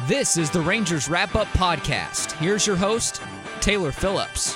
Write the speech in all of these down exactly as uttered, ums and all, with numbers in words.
This is the Rangers Wrap-Up Podcast. Here's your host, Taylor Phillips.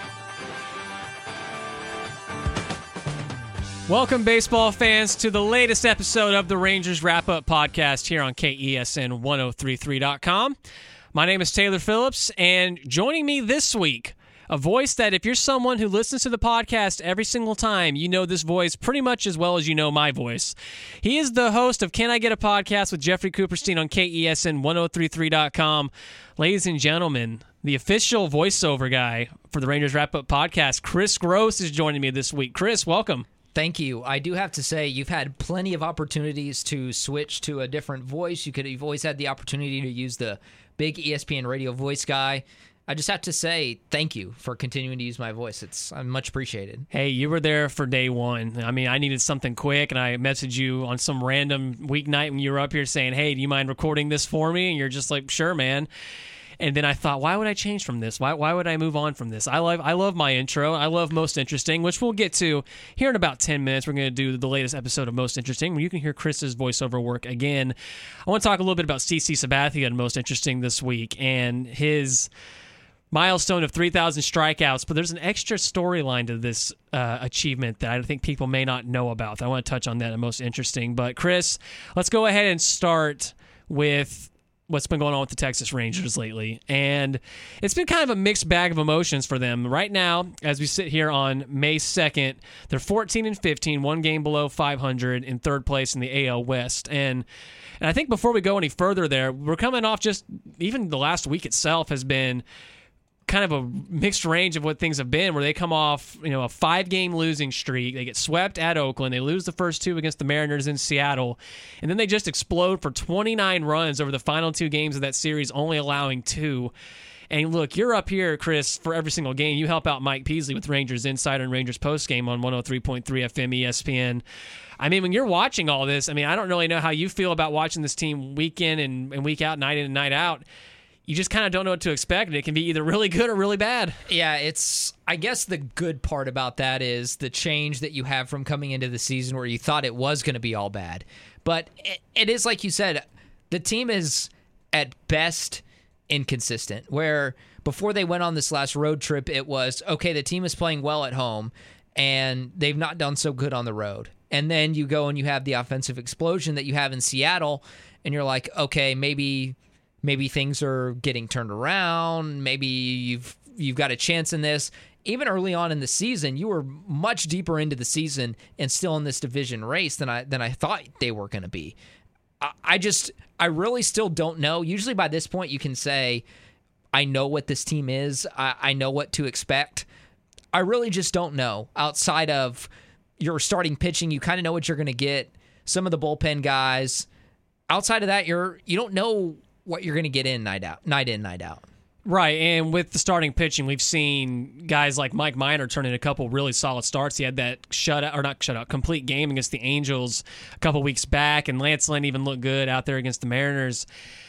Welcome, baseball fans, to the latest episode of the Rangers Wrap-Up Podcast here on K E S N ten thirty-three dot com. My name is Taylor Phillips, and joining me this week, a voice that if you're someone who listens to the podcast every single time, you know this voice pretty much as well as you know my voice. He is the host of Can I Get a Podcast with Jeffrey Cooperstein on K E S N ten thirty-three dot com. Ladies and gentlemen, the official voiceover guy for the Rangers Wrap-Up Podcast, Chris Gross, is joining me this week. Chris, welcome. Thank you. I do have to say, you've had plenty of opportunities to switch to a different voice. You could, you've always had the opportunity to use the big E S P N radio voice guy. I just have to say thank you for continuing to use my voice. It's I'm much appreciated. Hey, you were there for day one. I mean, I needed something quick, and I messaged you on some random weeknight when you were up here saying, hey, do you mind recording this for me? And you're just like, sure, man. And then I thought, why would I change from this? Why why would I move on from this? I love I love my intro. I love Most Interesting, which we'll get to here in about ten minutes. We're going to do the latest episode of Most Interesting, where you can hear Chris's voiceover work again. I want to talk a little bit about C C Sabathia and Most Interesting this week and his milestone of three thousand strikeouts, but there's an extra storyline to this uh, achievement that I think people may not know about. I want to touch on that in Most Interesting. But Chris, let's go ahead and start with what's been going on with the Texas Rangers lately. And it's been kind of a mixed bag of emotions for them. Right now, as we sit here on May second, they're fourteen and fifteen, one game below five hundred, in third place in the A L West. And and I think before we go any further there, we're coming off just, even the last week itself has been kind of a mixed range of what things have been, where they come off, you know, a five-game losing streak. They get swept at Oakland. They lose the first two against the Mariners in Seattle. And then they just explode for twenty-nine runs over the final two games of that series, only allowing two. And look, you're up here, Chris, for every single game. You help out Mike Peasley with Rangers Insider and Rangers Postgame on one oh three point three F M E S P N. I mean, when you're watching all this, I mean, I don't really know how you feel about watching this team week in and, and week out, night in and night out. You just kind of don't know what to expect, and it can be either really good or really bad. Yeah, it's, I guess the good part about that is the change that you have from coming into the season where you thought it was going to be all bad. But it, it is, like you said, the team is at best inconsistent, where before they went on this last road trip, it was, okay, the team is playing well at home, and they've not done so good on the road. And then you go and you have the offensive explosion that you have in Seattle, and you're like, okay, maybe... Maybe things are getting turned around. Maybe you've you've got a chance in this. Even early on in the season, you were much deeper into the season and still in this division race than I than I thought they were going to be. I, I just I really still don't know. Usually by this point, you can say, I know what this team is. I, I know what to expect. I really just don't know. Outside of your starting pitching, you kind of know what you're going to get. Some of the bullpen guys. Outside of that, you're you don't know what you're going to get in night out, night in, night out. Right, and with the starting pitching, we've seen guys like Mike Minor turn in a couple really solid starts. He had that shutout, or not shutout, complete game against the Angels a couple weeks back, and Lance Lynn even looked good out there against the Mariners.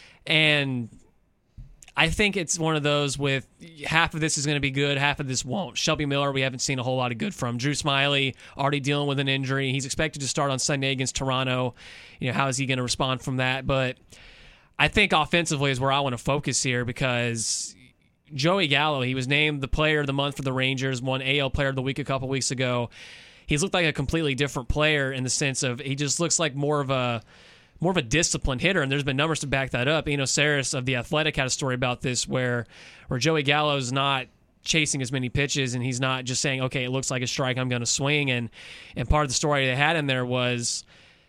And I think it's one of those with half of this is going to be good, half of this won't. Shelby Miller, we haven't seen a whole lot of good from. Drew Smyly, already dealing with an injury. He's expected to start on Sunday against Toronto. You know, how is he going to respond from that? But I think offensively is where I want to focus here, because Joey Gallo, he was named the player of the month for the Rangers, won A L Player of the Week a couple weeks ago. He's looked like a completely different player in the sense of he just looks like more of a more of a disciplined hitter, and there's been numbers to back that up. Eno Saris of The Athletic had a story about this where where Joey Gallo's not chasing as many pitches, and he's not just saying, okay, it looks like a strike, I'm going to swing. And and part of the story they had in there was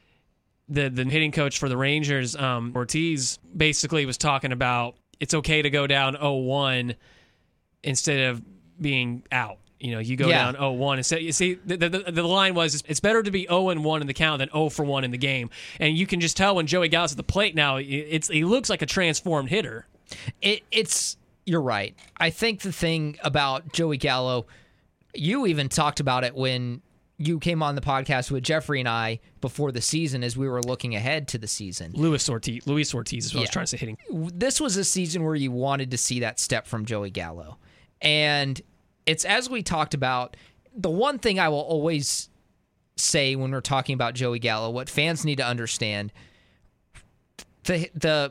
The the hitting coach for the Rangers, um, Ortiz, basically was talking about it's okay to go down oh one instead of being out. You know, you go yeah. down oh one. Instead, you see, the, the, the line was, it's better to be oh and one in the count than oh for one in the game. And you can just tell when Joey Gallo's at the plate now, it's he looks like a transformed hitter. It, it's You're right. I think the thing about Joey Gallo, you even talked about it when you came on the podcast with Jeffrey and I before the season as we were looking ahead to the season. Luis Ortiz, Luis Ortiz is what yeah. I was trying to say hitting. This was a season where you wanted to see that step from Joey Gallo. And it's, as we talked about, the one thing I will always say when we're talking about Joey Gallo, what fans need to understand, the the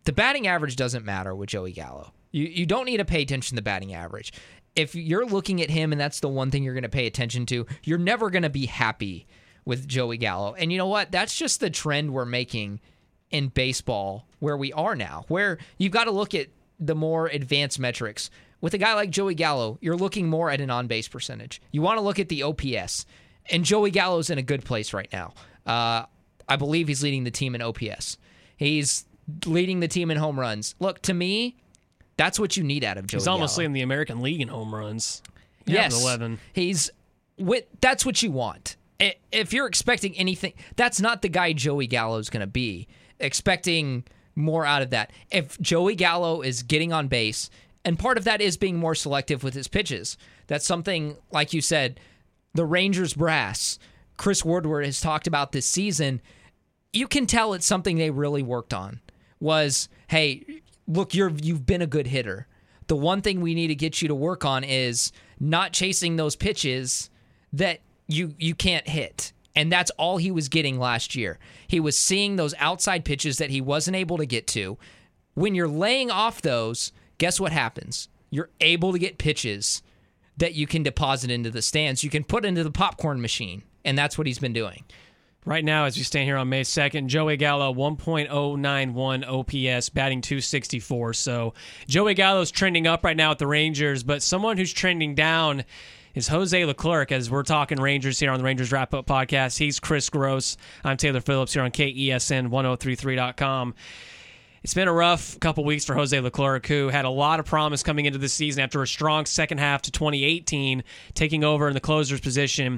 the batting average doesn't matter with Joey Gallo. You you don't need to pay attention to the batting average. If you're looking at him and that's the one thing you're going to pay attention to, you're never going to be happy with Joey Gallo. And you know what? That's just the trend we're making in baseball where we are now, where you've got to look at the more advanced metrics. With a guy like Joey Gallo, you're looking more at an on-base percentage. You want to look at the O P S. And Joey Gallo's in a good place right now. Uh, I believe he's leading the team in O P S. He's leading the team in home runs. Look, to me, that's what you need out of Joey He's almost Gallo. leading the American League in home runs. Yeah, Yes. eleven. He's with, that's what you want. I- If you're expecting anything, that's not the guy Joey Gallo's going to be. Expecting more out of that. If Joey Gallo is getting on base, and part of that is being more selective with his pitches, that's something, like you said, the Rangers brass, Chris Woodward has talked about this season. You can tell it's something they really worked on. Was, hey, look, you're you've been a good hitter. The one thing we need to get you to work on is not chasing those pitches that you you can't hit. And that's all he was getting last year. He was seeing those outside pitches that he wasn't able to get to. When you're laying off those, guess what happens? You're able to get pitches that you can deposit into the stands. You can put into the popcorn machine, and that's what he's been doing. Right now, as we stand here on May second, Joey Gallo, one point oh nine one O P S, batting two sixty-four. So Joey Gallo's trending up right now at the Rangers, but someone who's trending down is Jose Leclerc, as we're talking Rangers here on the Rangers Wrap-Up Podcast. He's Chris Gross. I'm Taylor Phillips here on K E S N ten thirty-three dot com. It's been a rough couple weeks for Jose Leclerc, who had a lot of promise coming into the season after a strong second half to twenty eighteen, taking over in the closer's position,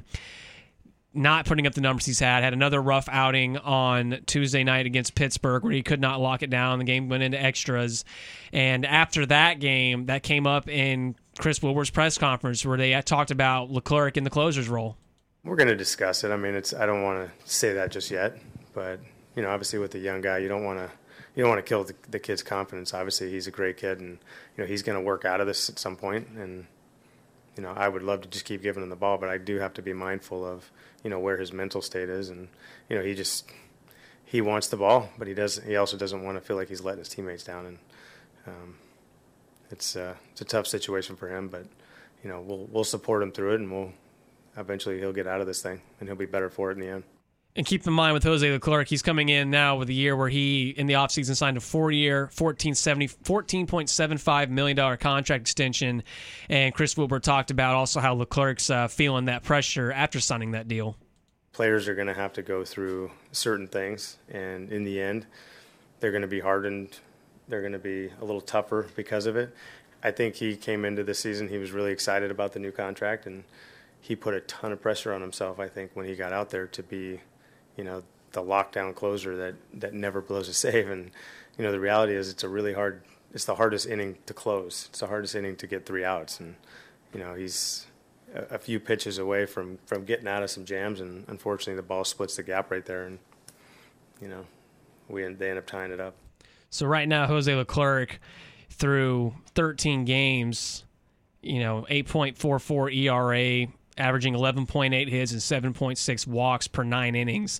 not putting up the numbers he's had. Had another rough outing on Tuesday night against Pittsburgh where he could not lock it down. The game went into extras. And after that game, that came up in Chris Woodward's press conference where they talked about Leclerc in the closer's role. We're going to discuss it. I mean, it's I don't want to say that just yet. But, you know, obviously with the young guy, you don't want to you don't want to kill the, the kid's confidence. Obviously, he's a great kid, and, you know, he's going to work out of this at some point. And, you know, I would love to just keep giving him the ball, but I do have to be mindful of, you know, where his mental state is. And, you know, he just he wants the ball, but he does he also doesn't want to feel like he's letting his teammates down. And um, it's uh, it's a tough situation for him, but, you know, we'll we'll support him through it, and we'll eventually he'll get out of this thing, and he'll be better for it in the end. And keep in mind with Jose Leclerc, he's coming in now with a year where he, in the offseason, signed a four-year, fourteen point seven five million dollars contract extension. And Chris Woodward talked about also how Leclerc's uh, feeling that pressure after signing that deal. Players are going to have to go through certain things, and in the end, they're going to be hardened. They're going to be a little tougher because of it. I think he came into the season, he was really excited about the new contract, and he put a ton of pressure on himself, I think, when he got out there to be, you know, the lockdown closer that, that never blows a save. And, you know, the reality is it's a really hard, it's the hardest inning to close. It's the hardest inning to get three outs. And, you know, he's a, a few pitches away from, from getting out of some jams. And unfortunately, the ball splits the gap right there. And, you know, we they end up tying it up. So right now, Jose Leclerc, through thirteen games, you know, eight point four four E R A, averaging eleven point eight hits and seven point six walks per nine innings.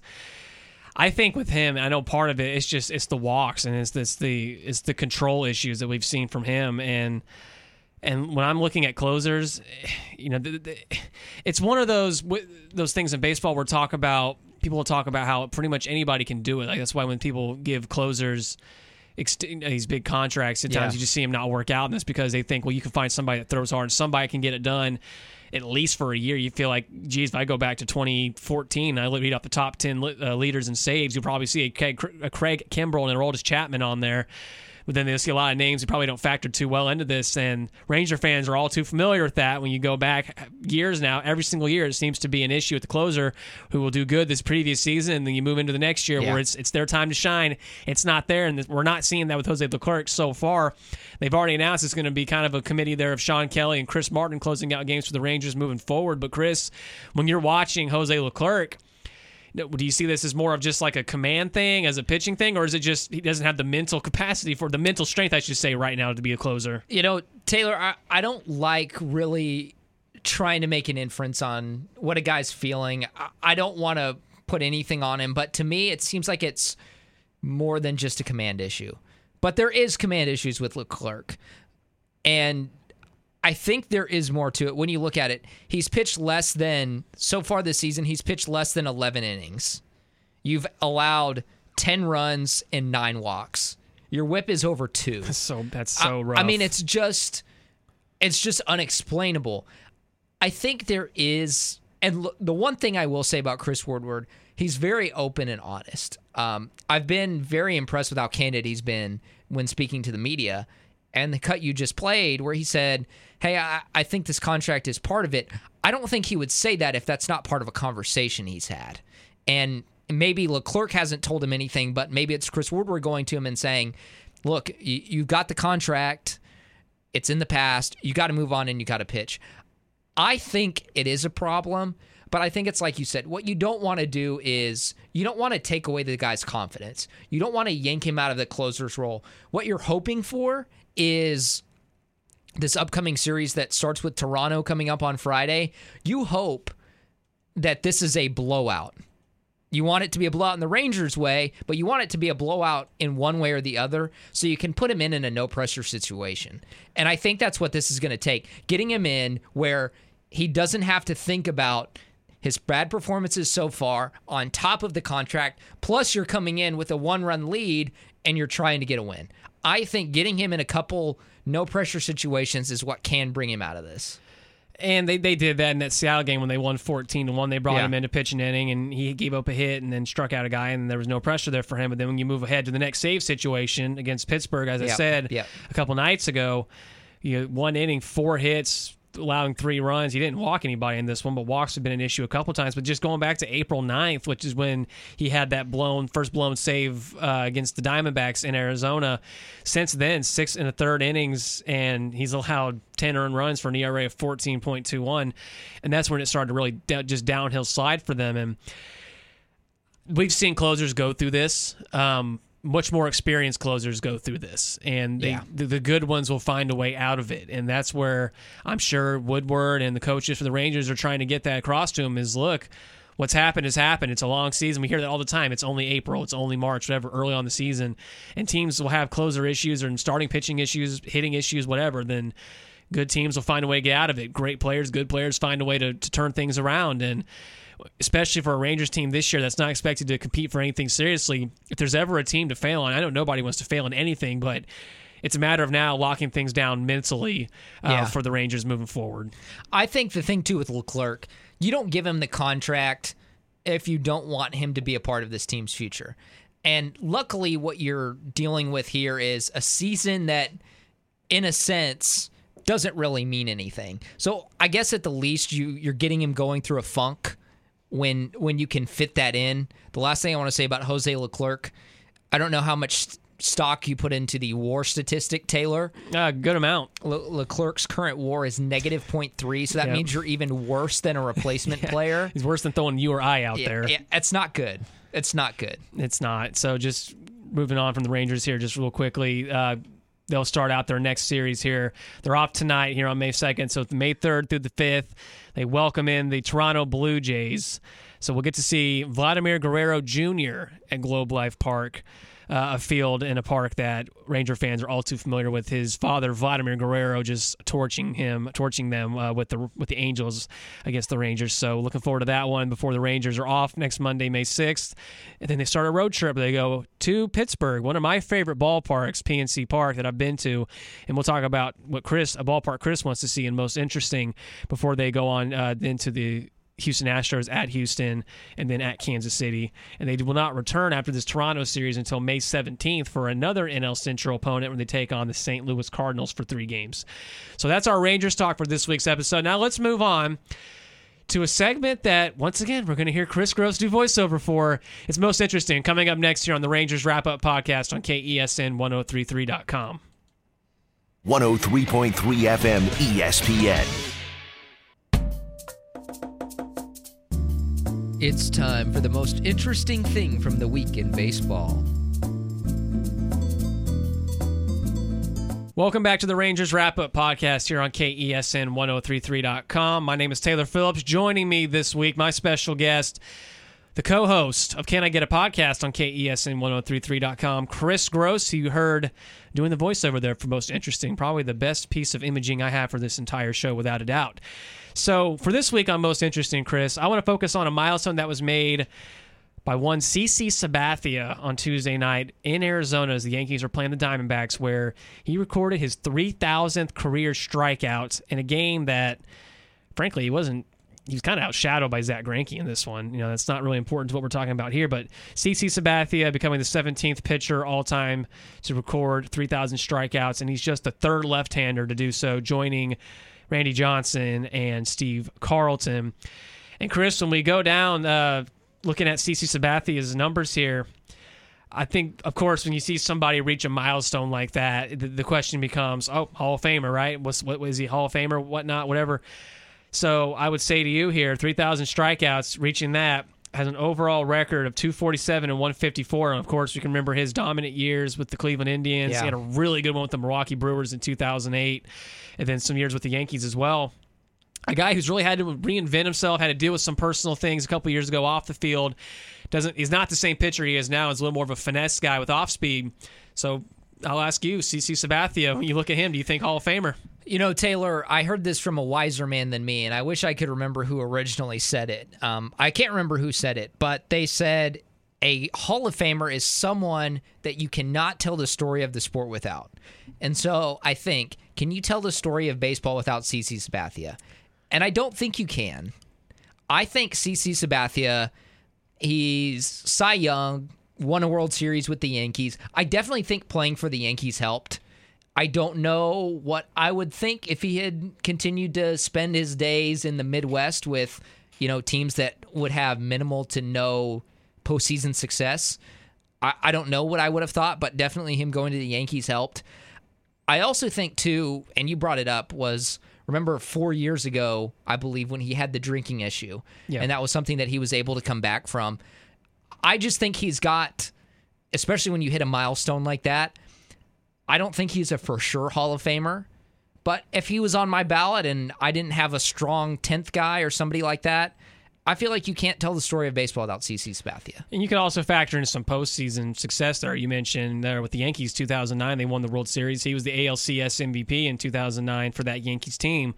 I think with him, I know part of it is just it's the walks and it's this the it's the control issues that we've seen from him. And and when I'm looking at closers, you know, the, the, it's one of those those things in baseball where talk about people will talk about how pretty much anybody can do it. Like that's why when people give closers these big contracts, sometimes Yeah. you just see them not work out, and that's because they think, well, you can find somebody that throws hard, and somebody can get it done at least for a year. You feel like, geez, if I go back to twenty fourteen, I lead off the top ten uh, leaders in saves, you'll probably see a Craig, a Craig Kimbrell and a Aroldis Chapman on there. But then they'll see a lot of names that probably don't factor too well into this, and Ranger fans are all too familiar with that. When you go back years now, every single year it seems to be an issue with the closer who will do good this previous season, and then you move into the next year yeah. where it's it's their time to shine. It's not there, and we're not seeing that with Jose Leclerc so far. They've already announced it's going to be kind of a committee there of Sean Kelly and Chris Martin closing out games for the Rangers moving forward. But Chris, when you're watching Jose Leclerc, do you see this as more of just like a command thing, as a pitching thing, or is it just he doesn't have the mental capacity for the mental strength, I should say, right now to be a closer? You know, Taylor, I, I don't like really trying to make an inference on what a guy's feeling. I, I don't want to put anything on him, but to me, it seems like it's more than just a command issue. but there is command issues with Leclerc. And I think there is more to it when you look at it. He's pitched less than, so far this season, he's pitched less than eleven innings. You've allowed ten runs and nine walks. Your whip is over two. That's so that's so I, rough. I mean, it's just it's just unexplainable. I think there is, and l- the one thing I will say about Chris Woodward, he's very open and honest. Um, I've been very impressed with how candid he's been when speaking to the media. And the cut you just played where he said, hey, I, I think this contract is part of it. I don't think he would say that if that's not part of a conversation he's had. And maybe Leclerc hasn't told him anything, but maybe it's Chris Woodward going to him and saying, look, you, you've got the contract. It's in the past. You got to move on and you got to pitch. I think it is a problem, but I think it's like you said, what you don't want to do is you don't want to take away the guy's confidence. You don't want to yank him out of the closer's role. What you're hoping for is this upcoming series that starts with Toronto coming up on Friday. You hope that this is a blowout. You want it to be a blowout in the Rangers' way, but you want it to be a blowout in one way or the other so you can put him in in a no-pressure situation. And I think that's what this is going to take. Getting him in where he doesn't have to think about his bad performances so far on top of the contract, plus you're coming in with a one-run lead and you're trying to get a win. I think getting him in a couple no-pressure situations is what can bring him out of this. And they, they did that in that Seattle game when they won fourteen to one. They brought Yeah. him in to pitch an inning, and he gave up a hit and then struck out a guy, and there was no pressure there for him. But then when you move ahead to the next save situation against Pittsburgh, as I Yep. said Yep. a couple nights ago, you know, one inning, four hits, allowing three runs. He didn't walk anybody in this one, but walks have been an issue a couple times. But just going back to April ninth, which is when he had that blown first blown save uh, against the Diamondbacks in Arizona. Since then, six and a third innings, and he's allowed ten earned runs for an E R A of fourteen point two one, and that's when it started to really d- just downhill slide for them. And we've seen closers go through this. Um, much more experienced closers go through this, and they, Yeah. the, the good ones will find a way out of it. And that's where I'm sure Woodward and the coaches for the Rangers are trying to get that across to him is, look, what's happened has happened. It's a long season. We hear that all the time. It's only April. It's only March, whatever, early on the season. And teams will have closer issues or starting pitching issues, hitting issues, whatever. Then good teams will find a way to get out of it. Great players, good players find a way to, to turn things around. And especially for a Rangers team this year that's not expected to compete for anything seriously, if there's ever a team to fail on, I know nobody wants to fail in anything, but it's a matter of now locking things down mentally uh, Yeah. for the Rangers moving forward. I think the thing, too, with Leclerc, you don't give him the contract if you don't want him to be a part of this team's future. And luckily, what you're dealing with here is a season that, in a sense, doesn't really mean anything. So I guess at the least, you, you're getting him going through a funk when when you can fit that in. The last thing I want to say about Jose Leclerc, I don't know how much stock you put into the WAR statistic, Taylor. Uh, good amount. Le- Leclerc's current WAR is negative zero point three, so that Yep. means you're even worse than a replacement player. He's worse than throwing you or I out Yeah, there. yeah, it's not good. It's not good. It's not. So just moving on from the Rangers here just real quickly. Uh, they'll start out their next series here. They're off tonight here on May second, so May third through the fifth. They welcome in the Toronto Blue Jays. So we'll get to see Vladimir Guerrero Junior at Globe Life Park, uh, a field in a park that Ranger fans are all too familiar with. His father, Vladimir Guerrero, just torching him, torching them uh, with the with the Angels against the Rangers. So looking forward to that one before the Rangers are off next Monday, May sixth. And then they start a road trip. They go to Pittsburgh, one of my favorite ballparks, P N C Park, that I've been to. And we'll talk about what Chris, a ballpark Chris wants to see and most interesting before they go on uh, into the Houston Astros at Houston and then at Kansas City. And they will not return after this Toronto series until May seventeenth for another N L Central opponent when they take on the Saint Louis Cardinals for three games. So that's our Rangers talk for this week's episode. Now let's move on to a segment that, once again, we're going to hear Chris Gross do voiceover for. It's most interesting. Coming up next here on the Rangers Wrap-Up Podcast on K E S N ten thirty-three dot com. one oh three point three F M E S P N. It's time for the most interesting thing from the week in baseball. Welcome back to the Rangers Wrap-Up Podcast here on K E S N ten thirty-three dot com. My name is Taylor Phillips. Joining me this week, my special guest, the co-host of Can I Get a Podcast on K E S N ten thirty-three dot com, Chris Gross, who you heard doing the voiceover there for Most Interesting, probably the best piece of imaging I have for this entire show, without a doubt. So for this week on Most Interesting, Chris, I want to focus on a milestone that was made by one C C Sabathia on Tuesday night in Arizona as the Yankees were playing the Diamondbacks, where he recorded his three thousandth career strikeout in a game that, frankly, he wasn't. He was kind of outshadowed by Zach Greinke in this one. You know, that's not really important to what we're talking about here, but C C Sabathia becoming the seventeenth pitcher all-time to record three thousand strikeouts, and he's just the third left-hander to do so, joining Randy Johnson and Steve Carlton. And Chris, when we go down uh, looking at C C Sabathia's numbers here, I think, of course, when you see somebody reach a milestone like that, the, the question becomes, oh, Hall of Famer, right? What's, what was he, Hall of Famer, whatnot, whatever. So I would say to you here, three thousand strikeouts, reaching that, has an overall record of two forty-seven and one fifty-four. And, of course, we can remember his dominant years with the Cleveland Indians. Yeah. He had a really good one with the Milwaukee Brewers in two thousand eight, and then some years with the Yankees as well. A guy who's really had to reinvent himself, had to deal with some personal things a couple years ago off the field. Doesn't He's not the same pitcher he is now. He's a little more of a finesse guy with off-speed. So I'll ask you, C C Sabathia, when you look at him, do you think Hall of Famer? You know, Taylor, I heard this from a wiser man than me, and I wish I could remember who originally said it. Um, I can't remember who said it, but they said a Hall of Famer is someone that you cannot tell the story of the sport without. And so I think, can you tell the story of baseball without C C Sabathia? And I don't think you can. I think C C Sabathia, he's Cy Young, won a World Series with the Yankees. I definitely think playing for the Yankees helped. I don't know what I would think if he had continued to spend his days in the Midwest with, you know, teams that would have minimal to no postseason success. I, I don't know what I would have thought, but definitely him going to the Yankees helped. I also think, too, and you brought it up, was, remember four years ago, I believe, when he had the drinking issue, yeah. and that was something that he was able to come back from. I just think he's got, especially when you hit a milestone like that, I don't think he's a for sure Hall of Famer, but if he was on my ballot and I didn't have a strong tenth guy or somebody like that, I feel like you can't tell the story of baseball without C C Sabathia. And you can also factor in some postseason success there. You mentioned there with the Yankees, two thousand nine, they won the World Series. He was the A L C S M V P in two thousand nine for that Yankees team.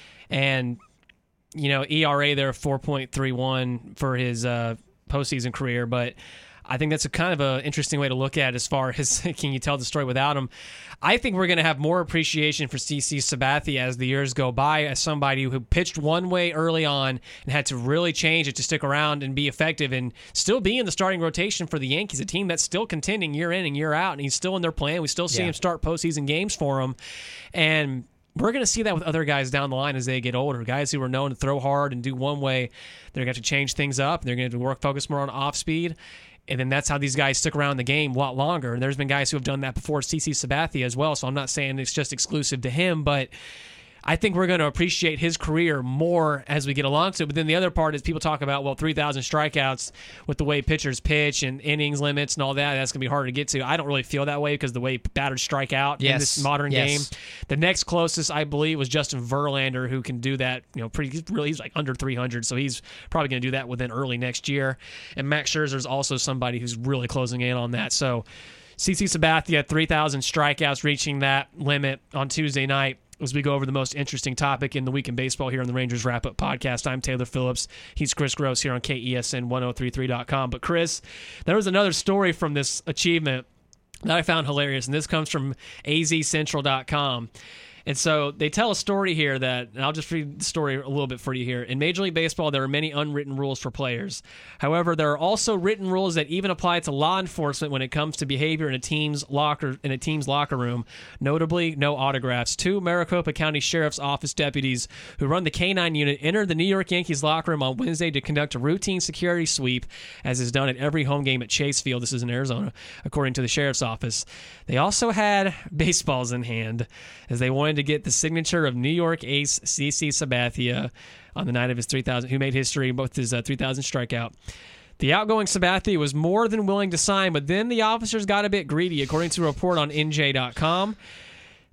And, you know, E R A there, four point three one for his uh, postseason career, but I think that's a kind of an interesting way to look at it as far as can you tell the story without him. I think we're going to have more appreciation for C C Sabathia as the years go by, as somebody who pitched one way early on and had to really change it to stick around and be effective and still be in the starting rotation for the Yankees, a team that's still contending year in and year out, and he's still in their plan. We still see yeah. him start postseason games for them. And we're going to see that with other guys down the line as they get older. Guys who are known to throw hard and do one way, they're going to have to change things up. They're going to work focus more on off speed. And then that's how these guys stick around the game a lot longer. And there's been guys who have done that before, C C Sabathia as well. So I'm not saying it's just exclusive to him, but I think we're going to appreciate his career more as we get along to it. But then the other part is people talk about, well, three thousand strikeouts with the way pitchers pitch and innings limits and all that, that's going to be harder to get to. I don't really feel that way because the way batters strike out yes. in this modern yes. game. The next closest, I believe, was Justin Verlander, who can do that. You know, pretty really, he's like under three hundred, so he's probably going to do that within early next year. And Max Scherzer's also somebody who's really closing in on that. So C C Sabathia, three thousand strikeouts, reaching that limit on Tuesday night. As we go over the most interesting topic in the week in baseball here on the Rangers Wrap-Up Podcast. I'm Taylor Phillips. He's Chris Gross here on K E S N ten thirty-three dot com. But Chris, there was another story from this achievement that I found hilarious, and this comes from A Z Central dot com. And so they tell a story here that, and I'll just read the story a little bit for you here. In Major League Baseball, there are many unwritten rules for players. However, there are also written rules that even apply to law enforcement when it comes to behavior in a team's locker in a team's locker room. Notably, no autographs. Two Maricopa County Sheriff's Office deputies who run the K nine unit entered the New York Yankees locker room on Wednesday to conduct a routine security sweep, as is done at every home game at Chase Field. This is in Arizona, according to the Sheriff's Office. They also had baseballs in hand, as they wanted to get the signature of New York ace C C Sabathia on the night of his three thousand, who made history with his uh, three thousand strikeout. The outgoing Sabathia was more than willing to sign, but then the officers got a bit greedy, according to a report on N J dot com.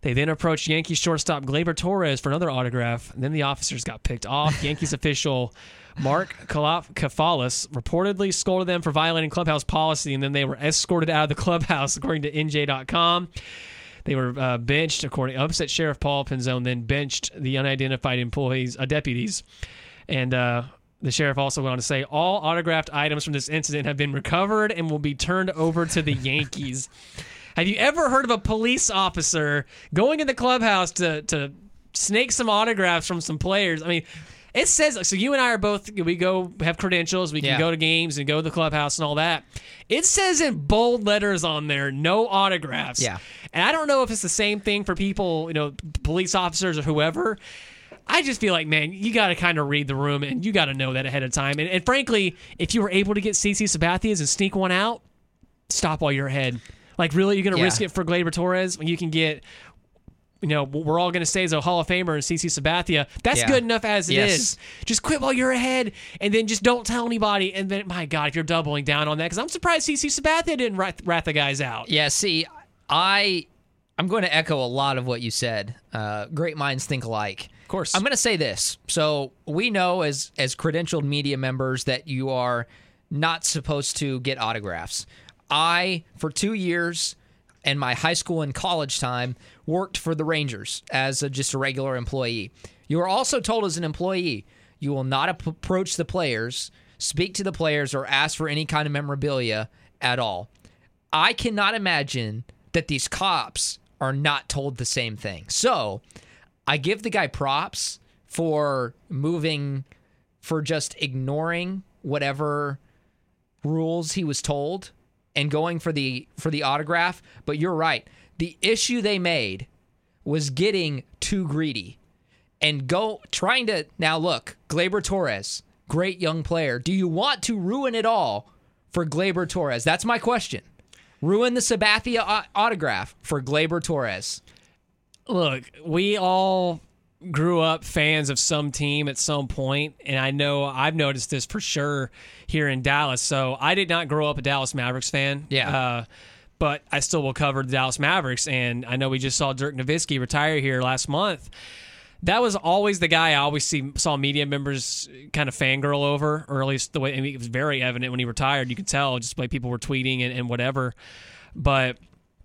They then approached Yankees shortstop Gleyber Torres for another autograph, and then the officers got picked off. Yankees official Mark Kafalis reportedly scolded them for violating clubhouse policy, and then they were escorted out of the clubhouse, according to N J dot com. They were uh, benched, according upset Sheriff Paul Penzone, then benched the unidentified employees, uh, deputies. And uh, the sheriff also went on to say, all autographed items from this incident have been recovered and will be turned over to the Yankees. Have you ever heard of a police officer going in the clubhouse to, to snake some autographs from some players? I mean, it says, so you and I are both, we go have credentials, we can Yeah. go to games and go to the clubhouse and all that. It says in bold letters on there, no autographs. Yeah. And I don't know if it's the same thing for people, you know, police officers or whoever. I just feel like, man, you got to kind of read the room and you got to know that ahead of time. And, and frankly, if you were able to get CeCe Sabathia's and sneak one out, stop while you're ahead. Like, really, you're going to Yeah. risk it for Gleyber Torres when you can get, you know, what we're all going to say is a Hall of Famer and CeCe Sabathia. That's Yeah. good enough as it Yes. is. Just quit while you're ahead, and then just don't tell anybody. And then, my God, if you're doubling down on that, because I'm surprised CeCe Sabathia didn't rat, rat the guys out. Yeah, see, I, I'm going to echo a lot of what you said. Uh, great minds think alike. Of course. I'm going to say this. So we know as as credentialed media members that you are not supposed to get autographs. I, for two years in my high school and college time, worked for the Rangers as a, just a regular employee. You are also told as an employee, you will not ap- approach the players, speak to the players, or ask for any kind of memorabilia at all. I cannot imagine that these cops are not told the same thing. So I give the guy props for moving, for just ignoring whatever rules he was told and going for the for the autograph. But you're right. The issue they made was getting too greedy and go trying to now look, Gleyber Torres, great young player. Do you want to ruin it all for Gleyber Torres? That's my question. Ruin the Sabathia au- autograph for Gleyber Torres. Look, we all grew up fans of some team at some point, and I know I've noticed this for sure here in Dallas. So I did not grow up a Dallas Mavericks fan. Yeah. Uh, but I still will cover the Dallas Mavericks, and I know we just saw Dirk Nowitzki retire here last month. That was always the guy I always see saw media members kind of fangirl over, or at least the way, I mean, it was very evident when he retired. You could tell just by people were tweeting and, and whatever. But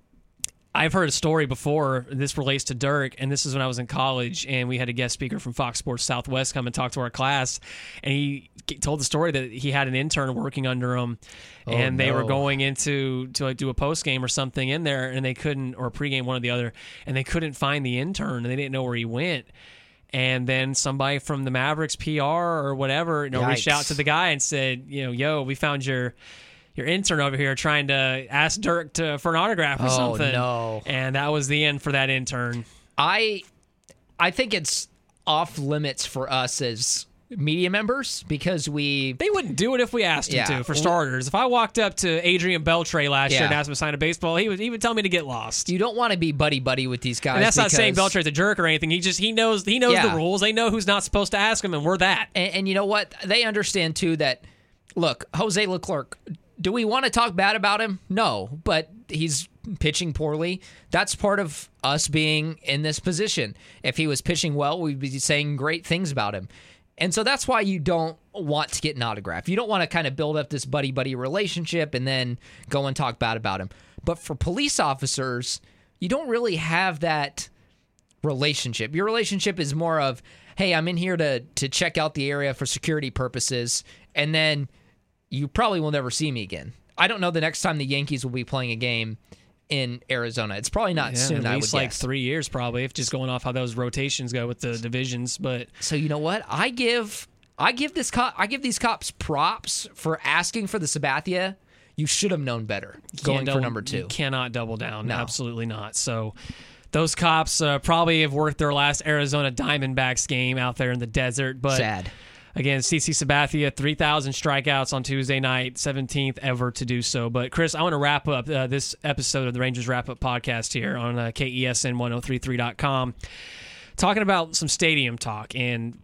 I've heard a story before. This relates to Dirk, and this is when I was in college, and we had a guest speaker from Fox Sports Southwest come and talk to our class, and he told the story that he had an intern working under him, Oh, and they no. were going into to like do a post game or something in there, and they couldn't, or pregame, one or the other, and they couldn't find the intern, and they didn't know where he went. And then somebody from the Mavericks P R or whatever, you know, reached Yikes. out to the guy and said, you know, yo, we found your your intern over here trying to ask Dirk to for an autograph or Oh, something. no. And that was the end for that intern. I I think it's off limits for us as media members because we They wouldn't do it if we asked him Yeah. to, for starters. If I walked up to Adrian Beltre last year Yeah. and asked him to sign a baseball, he would he would tell me to get lost. you don't want to be buddy buddy with these guys. And that's not saying because- Beltre's a jerk or anything. He just he knows he knows Yeah. the rules. They know who's not supposed to ask him, and we're that. And, and you know what? They understand too that look, Jose Leclerc. Do we want to talk bad about him? No, but he's pitching poorly. That's part of us being in this position. If he was pitching well, we'd be saying great things about him. And so that's why you don't want to get an autograph. You don't want to kind of build up this buddy-buddy relationship and then go and talk bad about him. But for police officers, you don't really have that relationship. Your relationship is more of, hey, I'm in here to to check out the area for security purposes, and then you probably will never see me again. I don't know the next time the Yankees will be playing a game in Arizona. It's probably not Yeah, soon, at I least would like guess. three years probably, if just going off how those rotations go with the divisions. But So you know what? I give I give this cop I give these cops props for asking for the Sabathia. You should have known better going can't for double- number two. You cannot double down. No. Absolutely not. So those cops uh, probably have worked their last Arizona Diamondbacks game out there in the desert. But Sad. again, CeCe Sabathia, three thousand strikeouts on Tuesday night, seventeenth ever to do so. But Chris, I want to wrap up uh, this episode of the Rangers Wrap Up podcast here on uh, K E S N ten thirty-three dot com, talking about some stadium talk. And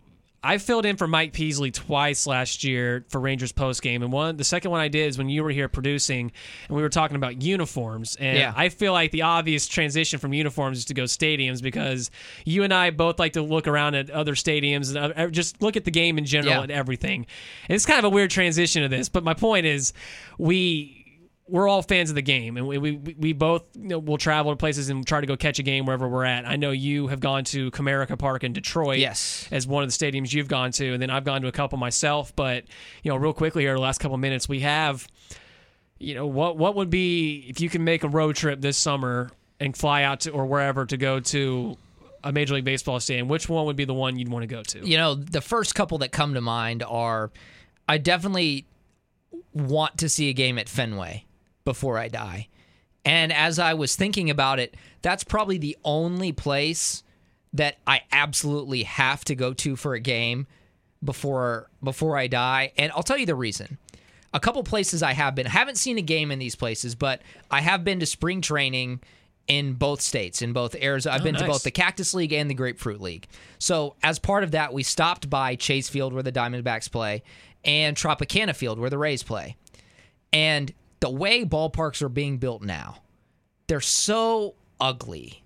I filled in for Mike Peasley twice last year for Rangers postgame, and one the second one I did is when you were here producing, and we were talking about uniforms. And Yeah. I feel like the obvious transition from uniforms is to go stadiums, because you and I both like to look around at other stadiums and uh, just look at the game in general Yeah. and everything. And it's kind of a weird transition to this, but my point is, we. We're all fans of the game, and we we, we both you know, will travel to places and try to go catch a game wherever we're at. I know you have gone to Comerica Park in Detroit Yes. as one of the stadiums you've gone to, and then I've gone to a couple myself. But, you know, real quickly here, the last couple minutes, we have, you know, what what would be, if you can make a road trip this summer and fly out to or wherever to go to a Major League Baseball stadium, which one would be the one you'd want to go to? You know, the first couple that come to mind are, I definitely want to see a game at Fenway before I die. And as I was thinking about it, that's probably the only place that I absolutely have to go to for a game before before I die. And I'll tell you the reason. A couple places I have been, I haven't seen a game in these places, but I have been to spring training in both states, in both Arizona. I've Oh, been to nice. both the Cactus League and the Grapefruit League. So as part of that, we stopped by Chase Field, where the Diamondbacks play, and Tropicana Field, where the Rays play. And the way ballparks are being built now, they're so ugly.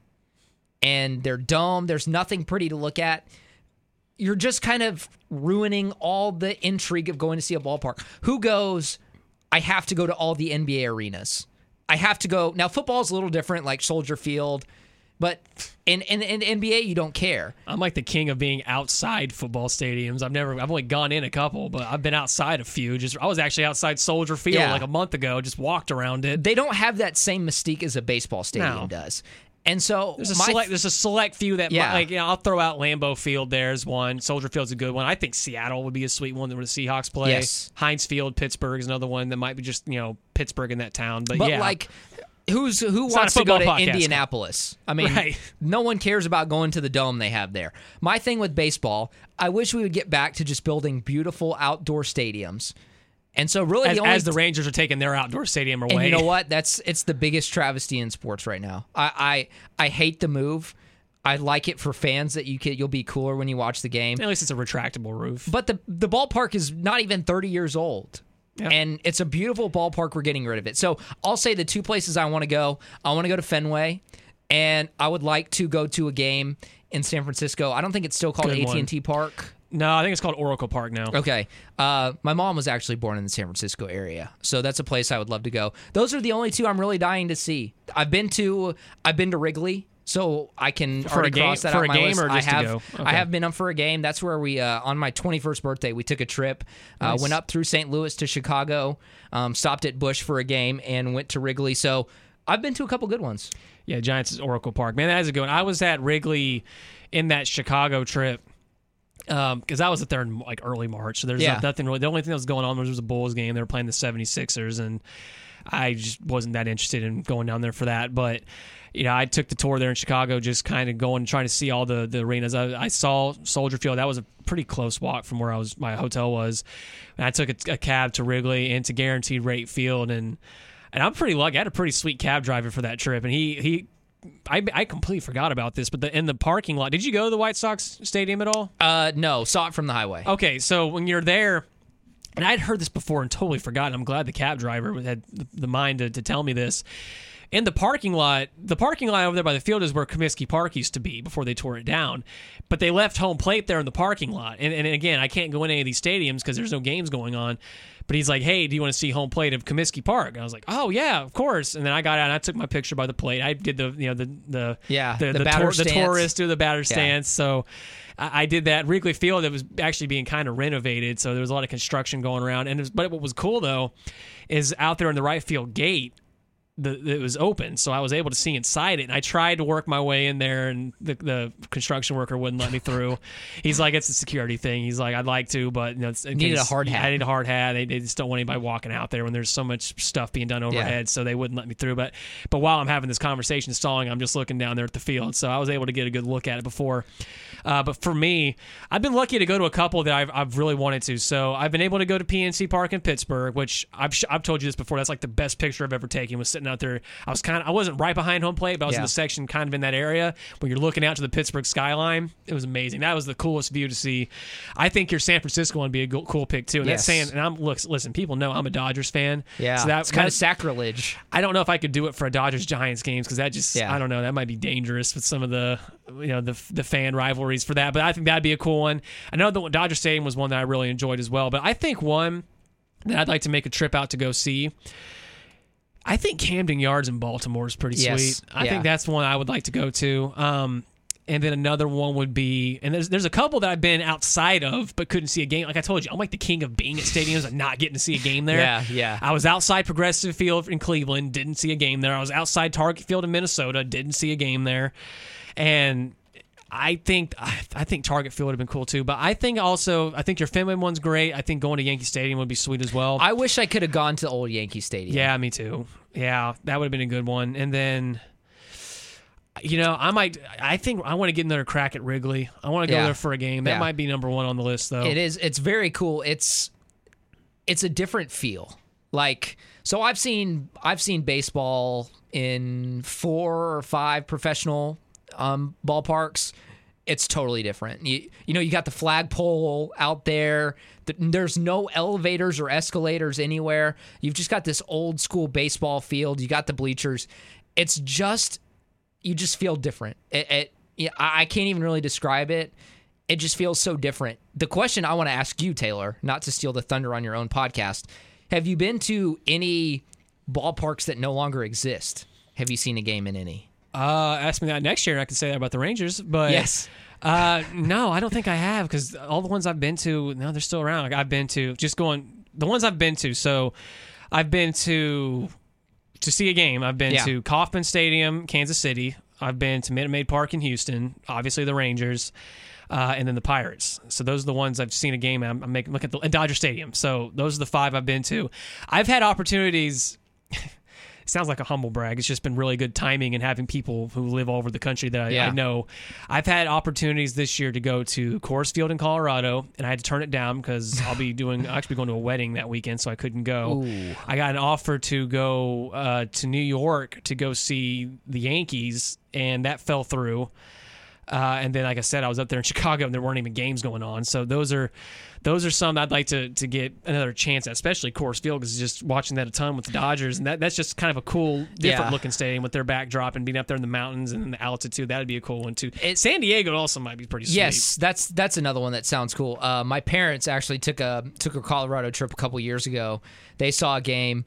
And they're dome. There's nothing pretty to look at. You're just kind of ruining all the intrigue of going to see a ballpark. Who goes, I have to go to all the N B A arenas. I have to go. Now, football's a little different, like Soldier Field. But in, in, in the N B A, you don't care. I'm like the king of being outside football stadiums. I've never, I've only gone in a couple, but I've been outside a few. Just, I was actually outside Soldier Field Yeah. like a month ago. Just walked around it. They don't have that same mystique as a baseball stadium No. does. And so There's a my select. There's a select few that, Yeah. might, like, you know, I'll throw out Lambeau Field. There's one. Soldier Field's a good one. I think Seattle would be a sweet one where the Seahawks play. Yes. Heinz Field, Pittsburgh is another one that might be just, you know, Pittsburgh in that town. But, But yeah, like, who's who It's not wants a to go to football podcast. Indianapolis? I mean, Right. no one cares about going to the dome they have there. My thing with baseball, I wish we would get back to just building beautiful outdoor stadiums. And so, really, as, the only as the Rangers are taking their outdoor stadium away. and you know what? That's it's the biggest travesty in sports right now. I I, I hate the move. I like it for fans that you can, you'll be cooler when you watch the game. At least it's a retractable roof. But the the ballpark is not even thirty years old. Yeah. And it's a beautiful ballpark. We're getting rid of it. So I'll say the two places I want to go. I want to go to Fenway, and I would like to go to a game in San Francisco. I don't think it's still called Good A one. T and T Park. No, I think it's called Oracle Park now. Okay. Uh, my mom was actually born in the San Francisco area, so that's a place I would love to go. Those are the only two I'm really dying to see. I've been to I've been to Wrigley, so I can For already a game- cross that for out a my game list. or just I to have go? I Okay. have been up for a game. That's where we uh, on my twenty-first birthday we took a trip. Uh, Nice. Went up through Saint Louis to Chicago, um, stopped at Busch for a game, and went to Wrigley. So I've been to a couple good ones. Yeah, Giants is Oracle Park. Man, that is a good one. I was at Wrigley in that Chicago trip because I was there in like early March. So there's Yeah. nothing really. The only thing that was going on was a Bulls game. They were playing the seventy-sixers, and I just wasn't that interested in going down there for that. But you know, I took the tour there in Chicago, just kind of going, trying to see all the, the arenas. I, I saw Soldier Field. That was a pretty close walk from where I was. My hotel was. And I took a, a cab to Wrigley and to Guaranteed Rate Field, and and I'm pretty lucky. I had a pretty sweet cab driver for that trip, and he he. I, I completely forgot about this, but the, in the parking lot, did you go to the White Sox stadium at all? Uh, no, saw it from the highway. Okay, so when you're there, and I'd heard this before and totally forgotten. I'm glad the cab driver had the mind to, to tell me this. In the parking lot, the parking lot over there by the field is where Comiskey Park used to be before they tore it down. But they left home plate there in the parking lot. And, and again, I can't go in any of these stadiums because there's no games going on. But he's like, hey, do you want to see home plate of Comiskey Park? And I was like, oh, yeah, of course. And then I got out and I took my picture by the plate. I did the, you know, the, the, Yeah, the, the the, batter tour, the stance. tourist do the batter Yeah. stance. So I, I did that. Wrigley Field, it was actually being kind of renovated. So there was a lot of construction going around. And it was, but what was cool, though, is out there in the right field gate, The, it was open, so I was able to see inside it. And I tried to work my way in there, and the, the construction worker wouldn't let me through. He's like, "It's a security thing." He's like, "I'd like to, but you know, it's, in Needed case- a hard hat. I need a hard hat. They, they just don't want anybody walking out there when there's so much stuff being done overhead, so they wouldn't let me through." But but while I'm having this conversation stalling, I'm just looking down there at the field, so I was able to get a good look at it before. Uh, but for me, I've been lucky to go to a couple that I've I've really wanted to. So I've been able to go to P N C Park in Pittsburgh, which I've sh- I've told you this before. That's like the best picture I've ever taken, was sitting out there. I was kind of I wasn't right behind home plate, but I was Yeah. in the section kind of in that area where you're looking out to the Pittsburgh skyline. It was amazing. That was the coolest view to see. I think your San Francisco one would be a go- cool pick too. And Yes. that's saying, and I'm look, listen, people know I'm a Dodgers fan. Yeah, so that, it's kind of that's- sacrilege. I don't know if I could do it for a Dodgers Giants games because that just Yeah. I don't know, that might be dangerous with some of the you know the the fan rivalries for that. But I think that'd be a cool one. I know the Dodger Stadium was one that I really enjoyed as well. But I think one that I'd like to make a trip out to go see. I think Camden Yards in Baltimore is pretty Yes. sweet. I Yeah. think that's one I would like to go to. Um, and then another one would be, and there's there's a couple that I've been outside of but couldn't see a game. Like I told you, I'm like the king of being at stadiums and not getting to see a game there. Yeah, yeah. I was outside Progressive Field in Cleveland, didn't see a game there. I was outside Target Field in Minnesota, didn't see a game there. And I think I, I think Target Field would have been cool too. But I think also I think your Fenway one's great. I think going to Yankee Stadium would be sweet as well. I wish I could have gone to the old Yankee Stadium. Yeah, me too. Yeah, that would have been a good one. And then, you know, I might. I think I want to get another crack at Wrigley. I want to go Yeah. there for a game. That Yeah. might be number one on the list, though. It is. It's very cool. It's it's a different feel. Like, so I've seen I've seen baseball in four or five professional um, ballparks. It's totally different. You, you know, you got the flagpole out there. Th- There's no elevators or escalators anywhere. You've just got this old school baseball field. You got the bleachers. It's just, you just feel different. It, it, yeah, I I can't even really describe it. It just feels so different. The question I want to ask you, Taylor, not to steal the thunder on your own podcast, have you been to any ballparks that no longer exist? Have you seen a game in any? Uh, ask me that next year, and I can say that about the Rangers. But Yes. uh, no, I don't think I have because all the ones I've been to, no, they're still around. Like I've been to just going the ones I've been to. So I've been to to see a game. I've been Yeah. to Kauffman Stadium, Kansas City. I've been to Minute Maid Park in Houston. Obviously, the Rangers. Uh, and then the Pirates. So those are the ones I've seen a game. I'm, I'm making look at the and Dodger Stadium. So those are the five I've been to. I've had opportunities. It sounds like a humble brag. It's just been really good timing and having people who live all over the country that I, Yeah. I know. I've had opportunities this year to go to Coors Field in Colorado, and I had to turn it down because I'll be doing I'll actually be going to a wedding that weekend, so I couldn't go. Ooh. I got an offer to go uh, to New York to go see the Yankees, and that fell through. Uh, and then, like I said, I was up there in Chicago, and there weren't even games going on. So those are those are some I'd like to to get another chance at, especially Coors Field, because just watching that a ton with the Dodgers, and that that's just kind of a cool, different Yeah. looking stadium with their backdrop and being up there in the mountains and the altitude. That'd be a cool one too. It- San Diego also might be pretty sweet. Yes, that's that's another one that sounds cool. Uh, my parents actually took a took a Colorado trip a couple years ago. They saw a game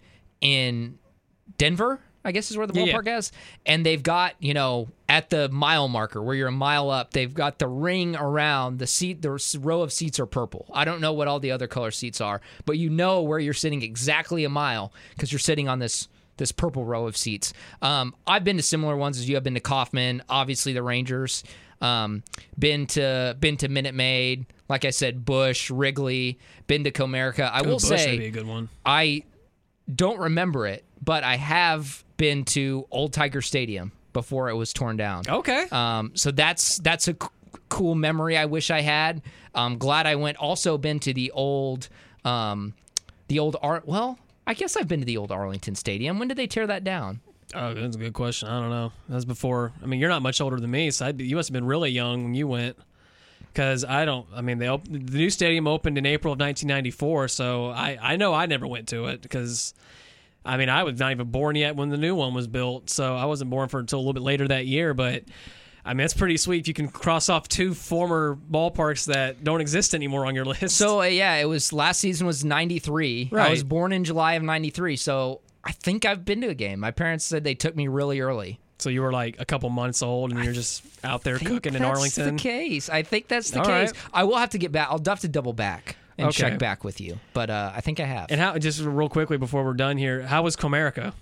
in Denver, I guess is where the Yeah, yeah. ballpark is, and they've got, you know, at the mile marker where you're a mile up, they've got the ring around the seat. The row of seats are purple. I don't know what all the other color seats are, but you know where you're sitting exactly a mile because you're sitting on this this purple row of seats. Um, I've been to similar ones as you. I've been to Kauffman, obviously the Rangers. Um, been to been to Minute Maid, like I said, Busch, Wrigley. Been to Comerica. I Ooh, will Busch would say be a good one. I don't remember it, but I have been to Old Tiger Stadium before it was torn down. Okay. Um, so that's that's a c- cool memory I wish I had. I'm glad I went. Also been to the old, um, the old Ar- well, I guess I've been to the old Arlington Stadium. When did they tear that down? Oh, that's a good question. I don't know. That was before. I mean, you're not much older than me, so I'd be, you must have been really young when you went. Because I don't. I mean, they op- the new stadium opened in April of nineteen ninety-four, so I, I know I never went to it because. I mean, I was not even born yet when the new one was built, so I wasn't born for until a little bit later that year. But I mean, it's pretty sweet if you can cross off two former ballparks that don't exist anymore on your list. So uh, yeah, it was last season was ninety-three. I Right. was born in July of ninety-three, so I think I've been to a game. My parents said they took me really early. So you were like a couple months old, and you're just out there cooking in Arlington. That's the case. I think that's the All case. right. I will have to get back. I'll have to double back and Okay. check back with you, but uh, I think I have. And how? Just real quickly before we're done here, how was Comerica?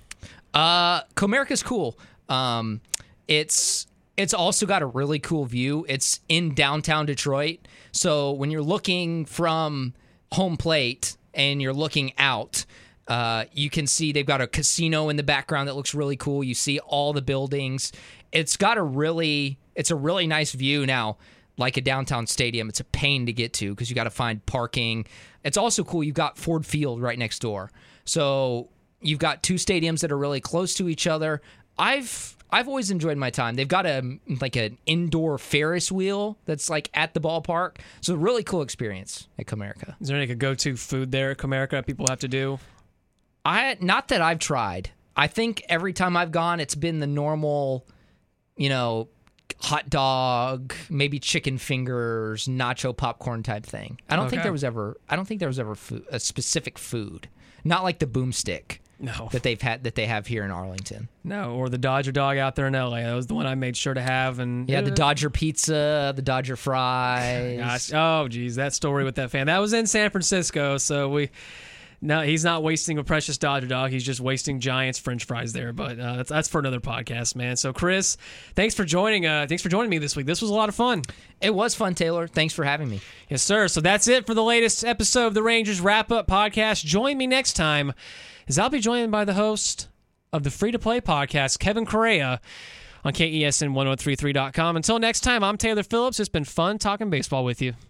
Uh, Comerica's cool. Um, it's it's also got a really cool view. It's in downtown Detroit, so when you're looking from home plate and you're looking out, uh, you can see they've got a casino in the background that looks really cool. You see all the buildings. It's got a really it's a really nice view now. Like a downtown stadium, it's a pain to get to because you got to find parking. It's also cool. You've got Ford Field right next door, so You've got two stadiums that are really close to each other. I've I've always enjoyed my time. They've got a like an indoor Ferris wheel that's like at the ballpark. So a really cool experience at Comerica. Is there any like, go-to food there at Comerica people have to do? I not that I've tried. I think every time I've gone, it's been the normal, you know, hot dog, maybe chicken fingers, nacho popcorn type thing. I don't think Okay. there was ever. I don't think there was ever food, a specific food, not like the boomstick No. that they've had that they have here in Arlington. No, or the Dodger dog out there in L A. That was the one I made sure to have. And Yeah, the uh, Dodger pizza, the Dodger fries. Gosh, oh, geez, that story with that fan. That was in San Francisco, so we... No, he's not wasting a precious Dodger dog. He's just wasting Giants French fries there. But uh, that's that's for another podcast, man. So, Chris, thanks for joining. Uh, thanks for joining me this week. This was a lot of fun. It was fun, Taylor. Thanks for having me. Yes, sir. So that's it for the latest episode of the Rangers Wrap Up Podcast. Join me next time, as I'll be joined by the host of the Free to Play podcast, Kevin Correa, on K E S N ten thirty-three dot com. Until next time, I'm Taylor Phillips. It's been fun talking baseball with you.